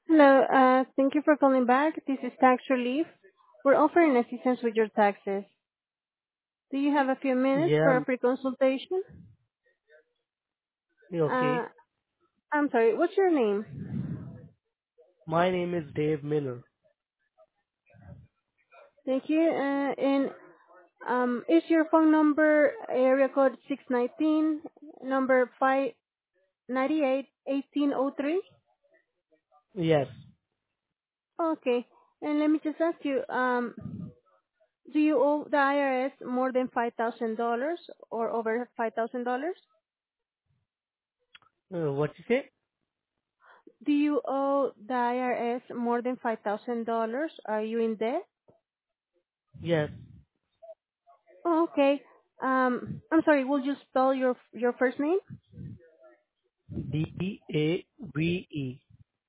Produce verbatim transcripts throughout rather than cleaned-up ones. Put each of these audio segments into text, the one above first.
Hello. Uh Thank you for calling back. This is Tax Relief. We're offering assistance with your taxes. Do you have a few minutes Yeah, for a free consultation? okay. Uh I'm sorry, what's your name? My name is Dave Miller. Thank you. Uh And um, is your phone number area code six one nine, number five nine eight eighteen oh three? Yes. Okay. And let me just ask you, um, do you owe the I R S more than five thousand dollars or over five thousand dollars? Uh, what you say? Do you owe the I R S more than five thousand dollars? Are you in debt? Yes. Oh, okay. Um, I'm sorry, will you spell your your first name? D A V E.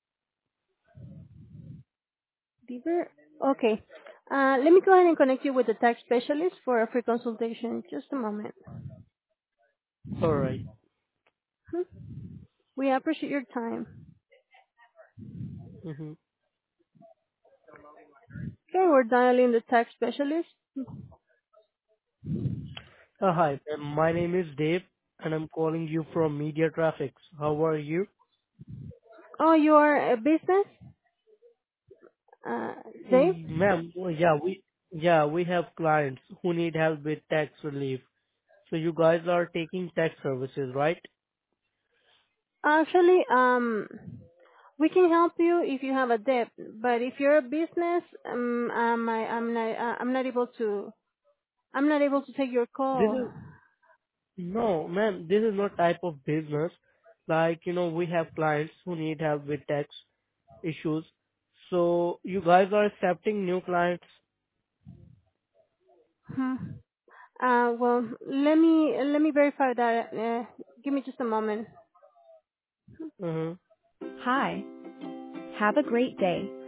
Beaver? Okay. Uh, let me go ahead and connect you with the tax specialist for a free consultation. Just a moment. All right. Hmm. We appreciate your time. Mm-hmm. Okay, we're dialing the tax specialist. Uh, hi. uh, My name is Dave, and I'm calling you from Media Traffics. How are you? Oh, you are a business? Uh, Dave? Eh, Ma'am, oh, yeah, we yeah we have clients who need help with tax relief. So you guys are taking tax services, right? Actually, um, we can help you if you have a debt, but if you're a business, um, um, I, I'm not, uh, I'm not able to, I'm not able to take your This call. is No, man, this is not type of business. Like, you know, we have clients who need help with tax issues. So you guys are accepting new clients. Hmm. Uh, well, let me, let me verify that. Uh, give me just a moment. Uh-huh. Hi. Have a great day.